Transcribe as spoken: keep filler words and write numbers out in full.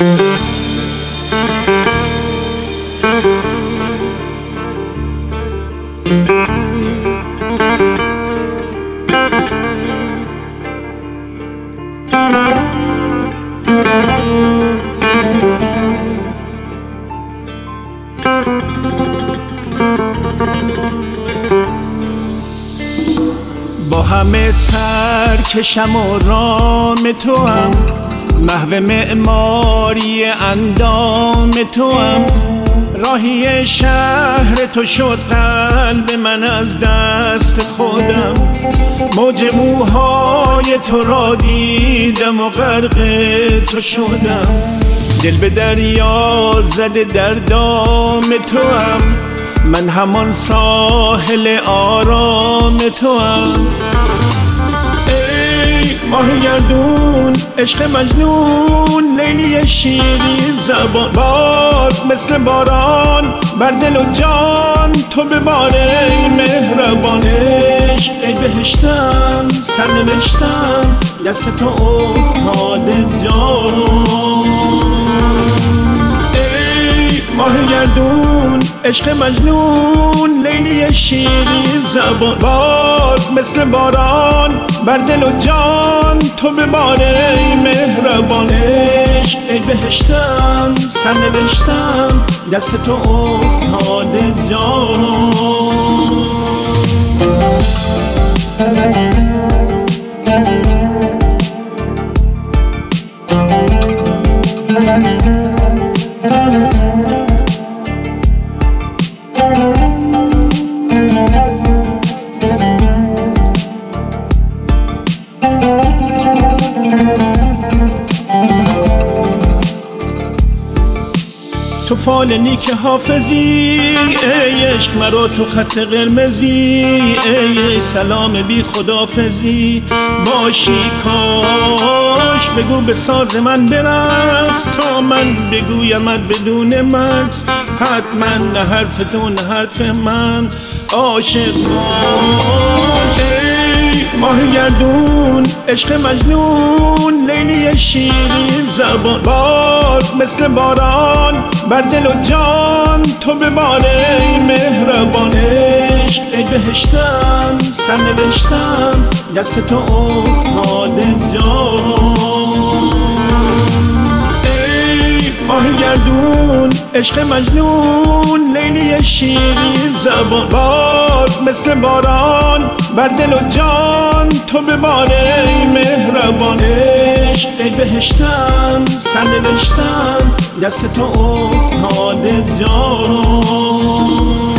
با همه سرکشم و رام تو هم، محو معماری اندام تو هم. راهی شهر تو شد قلب من از دست خودم، موج موهای تو را دیدم و غرق تو شدم. دل به دریا زده در دام تو هم، من همان ساحل آرام تو هم. ای ماه گردون عشق مجنون، لیلی شیرین زبان، باز مثل باران بر دل و جان تو ببار. ای مهربان عشق ای بهشتم، سرنوشتم دست تو افتاده جان. ماه گردون عشق مجنون، لیلی شیرین زبان، باز مثل باران بر دل و جان تو ببار. ای مهربان عشق ای بهشتم، سرنوشتم دست تو افتاده جان. تو فال نیک حافظی، ای عشق مرا تو خط قرمزی. ای سلام بی خدافزی باشی کاش، بگو به ساز من برقص تا من بگویمت بدون مکس. حتما نه حرف تو نه حرف من عاشق باش. ماه گردون عشق مجنون، لیلی شیرین زبان، باز مثل باران بر دل و جان تو ببار. ای مهربان عشق ای بهشتم، سرنوشتم دست تو افتاده جان. ای ماه گردون عشق مجنون، لیلی شیرین زبان، باز مثل باران بر دل و جان تو ببار. ای مهربان عشق ای بهشتم، سرنوشتم دست تو افتاده جان.